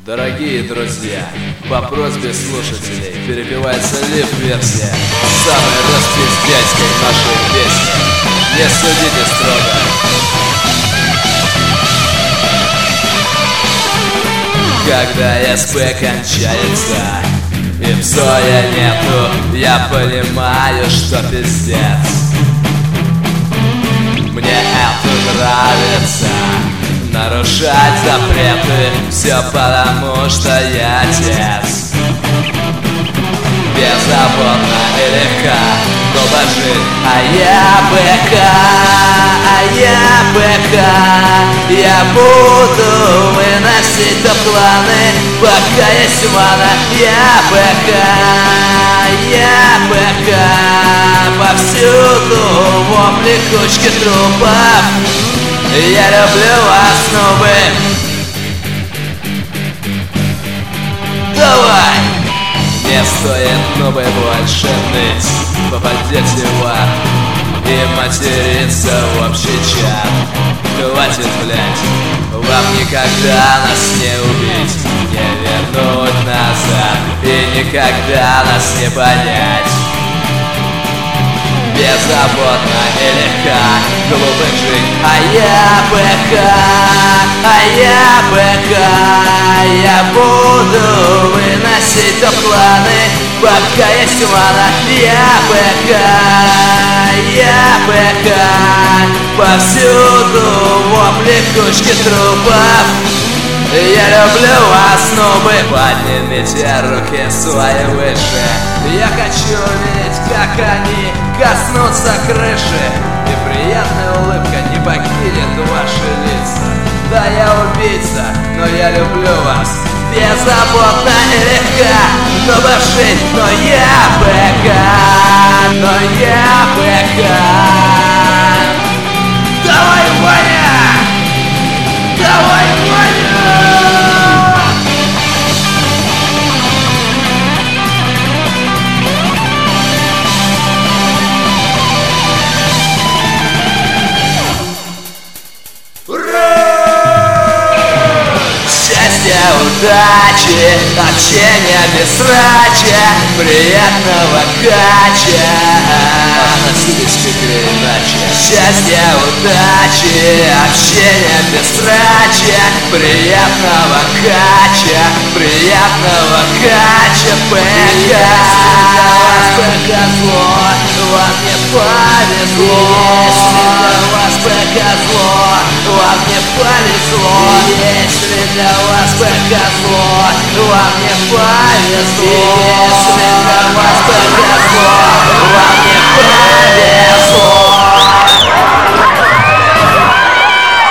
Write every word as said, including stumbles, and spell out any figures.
Дорогие друзья, по просьбе слушателей перепевается лив-версия самой распиздяйской нашей песни. Не судите строго. Когда СП кончается и Псоя нету, я понимаю, что пиздец. Мне это нравится, нарушать запреты, все потому, что я отец. Беззаботно и легко жить, а я БК, а я БК. Я буду выносить топ-кланы, пока есть мана. Я БК, я БК. Повсюду вопли кучки трупов. Я люблю вас, нубы. Давай! Не стоит, нубы, больше ныть. Попадете в ад и материться в общий чат. Хватит, блять, вам никогда нас не убить, не вернуть назад и никогда нас не понять. Беззаботно и легко глупо жить, а я БК, а я БК. Я буду выносить топ-кланы, пока есть мана. Я БК, я БК. Повсюду вопли кучки трупов. Я люблю вас, нубы. Поднимите руки свои выше. Я хочу видеть, как они коснутся крыши, и приятная улыбка не покинет ваши лица. Да, я убийца, но я люблю вас. Беззаботно и легко, чтобы жить, но я БК, но я БК. Давай, Ваня! Давай, Ваня! Удачи, общения без срача, приятного кача. Относились к игре иначе. Счастья, удачи, общения без срача, приятного кача, приятного кача. ПК, ПК зло, вам не повезло. Если для вас ПК зло, вам не повезло. Если для вас ПК зло, вам не повезло.